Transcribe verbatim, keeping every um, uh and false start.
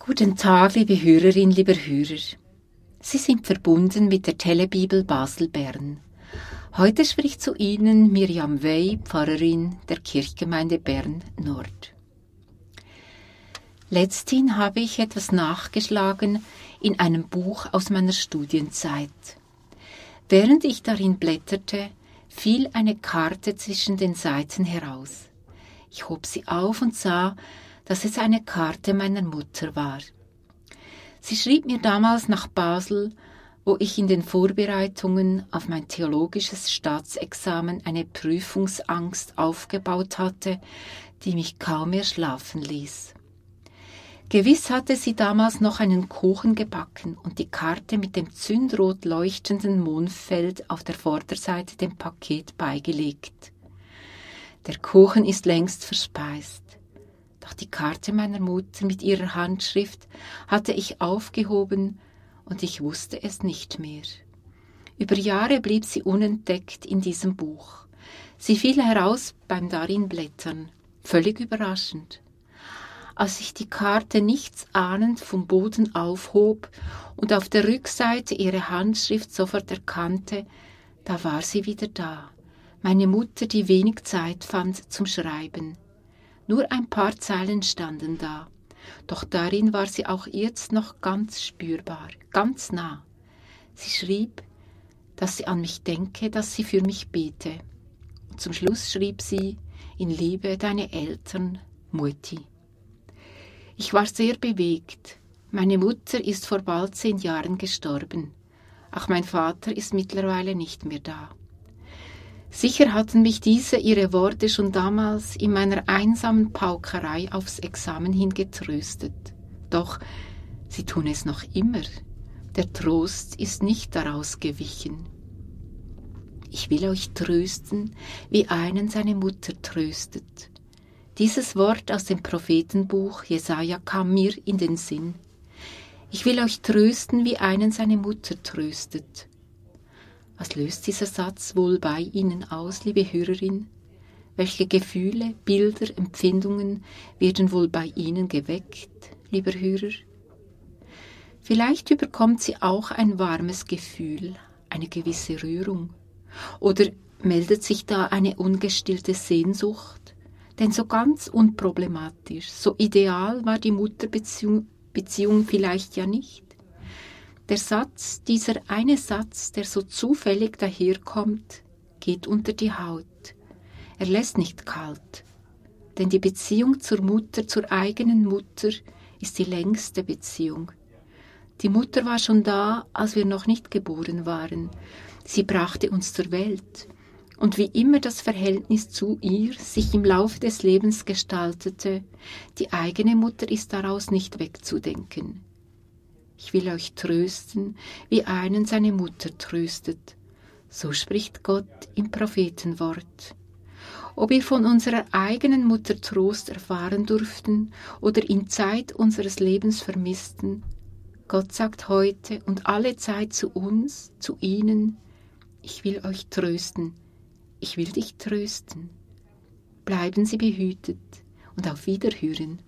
Guten Tag, liebe Hörerinnen, lieber Hörer. Sie sind verbunden mit der Telebibel Basel-Bern. Heute spricht zu Ihnen Miriam Wey, Pfarrerin der Kirchgemeinde Bern-Nord. Letzthin habe ich etwas nachgeschlagen in einem Buch aus meiner Studienzeit. Während ich darin blätterte, fiel eine Karte zwischen den Seiten heraus. Ich hob sie auf und sah, dass es eine Karte meiner Mutter war. Sie schrieb mir damals nach Basel, wo ich in den Vorbereitungen auf mein theologisches Staatsexamen eine Prüfungsangst aufgebaut hatte, die mich kaum mehr schlafen ließ. Gewiss hatte sie damals noch einen Kuchen gebacken und die Karte mit dem zündrot leuchtenden Mondfeld auf der Vorderseite dem Paket beigelegt. Der Kuchen ist längst verspeist. Doch die Karte meiner Mutter mit ihrer Handschrift hatte ich aufgehoben und ich wusste es nicht mehr. Über Jahre blieb sie unentdeckt in diesem Buch. Sie fiel heraus beim Darinblättern, völlig überraschend. Als ich die Karte nichts ahnend vom Boden aufhob und auf der Rückseite ihre Handschrift sofort erkannte, da war sie wieder da, meine Mutter, die wenig Zeit fand zum Schreiben. Nur ein paar Zeilen standen da, doch darin war sie auch jetzt noch ganz spürbar, ganz nah. Sie schrieb, dass sie an mich denke, dass sie für mich bete. Und zum Schluss schrieb sie, in Liebe deine Eltern, Mutti. Ich war sehr bewegt. Meine Mutter ist vor bald zehn Jahren gestorben. Auch mein Vater ist mittlerweile nicht mehr da. Sicher hatten mich diese ihre Worte schon damals in meiner einsamen Paukerei aufs Examen hin getröstet. Doch sie tun es noch immer. Der Trost ist nicht daraus gewichen. Ich will euch trösten, wie einen seine Mutter tröstet. Dieses Wort aus dem Prophetenbuch Jesaja kam mir in den Sinn. Ich will euch trösten, wie einen seine Mutter tröstet. Was löst dieser Satz wohl bei Ihnen aus, liebe Hörerin? Welche Gefühle, Bilder, Empfindungen werden wohl bei Ihnen geweckt, lieber Hörer? Vielleicht überkommt Sie auch ein warmes Gefühl, eine gewisse Rührung. Oder meldet sich da eine ungestillte Sehnsucht? Denn so ganz unproblematisch, so ideal war die Mutterbeziehung Beziehung vielleicht ja nicht. Der Satz, dieser eine Satz, der so zufällig daherkommt, geht unter die Haut. Er lässt nicht kalt, denn die Beziehung zur Mutter, zur eigenen Mutter, ist die längste Beziehung. Die Mutter war schon da, als wir noch nicht geboren waren. Sie brachte uns zur Welt. Und wie immer das Verhältnis zu ihr sich im Laufe des Lebens gestaltete, die eigene Mutter ist daraus nicht wegzudenken. Ich will euch trösten, wie einen seine Mutter tröstet. So spricht Gott im Prophetenwort. Ob wir von unserer eigenen Mutter Trost erfahren durften oder in Zeit unseres Lebens vermissten, Gott sagt heute und alle Zeit zu uns, zu ihnen, ich will euch trösten, ich will dich trösten. Bleiben Sie behütet und auf Wiederhören.